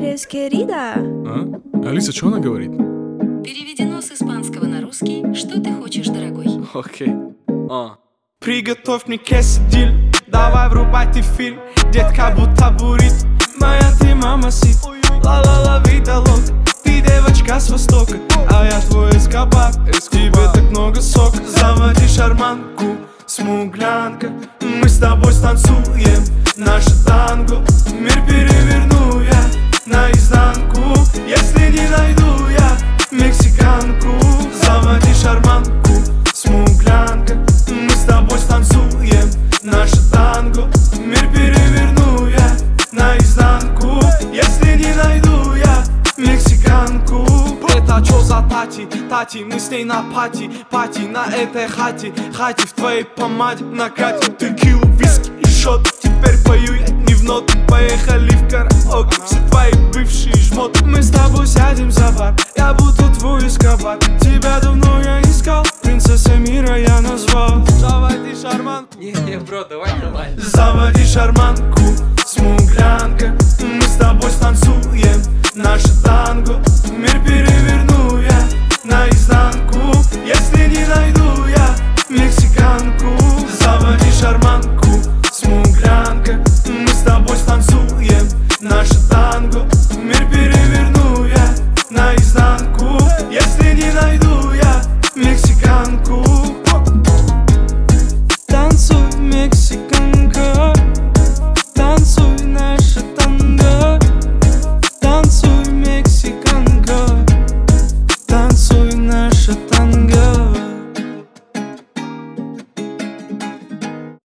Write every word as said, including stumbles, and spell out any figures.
eres querida? А? Алиса, что она говорит? Переведено с испанского на русский. Что ты хочешь, дорогой? Окей. А. Приготовь мне quesadilla, давай врубай ты фильм. Детка будто бурит, моя ты мамасит. Ла-ла-ла, вида лока, ты девочка с востока, а я твой эскобар. Тебе так много сока, заводи шарманку, смуглянка. Мы с тобой станцуем наше танго. Мир переверну я наизнанку, если не найду я мексиканку. Заводи шарманку, смуглянка. Мы с тобой станцуем наше танго. Мир переверну я наизнанку, если не найду я мексиканку. Это чё за тати, тати, мы с ней на пати, пати на этой хате, хате в твоей помаде. Накатим текилу, виски и шот, теперь пою я не в ноту. Поехали в караоке, все твои бывшие жмоты. Мы с тобой сядем за бар, я буду твой эскобар. Тебя давно я искал, принцесса мира я назвал. Заводи шарманку, Не, не, бро, давай нормально. заводи шарманку, смуглянка. Мы с тобой станцуем наше танго. Мир перед